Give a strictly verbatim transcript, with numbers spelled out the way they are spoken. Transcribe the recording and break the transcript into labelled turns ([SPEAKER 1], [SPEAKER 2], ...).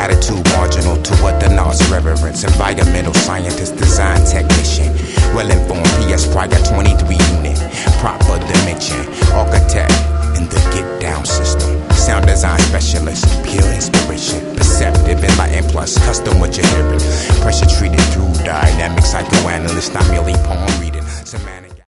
[SPEAKER 1] attitude marginal to orthodox reverence. Environmental scientist, design technician, well-informed P S Prior twenty-three unit, proper dimension, architect in the get down system, sound design specialist, pure inspiration, perceptive, enlightened plus custom what you're hearing, pressure treated through dynamic psychoanalyst, not merely poem reading, semantic.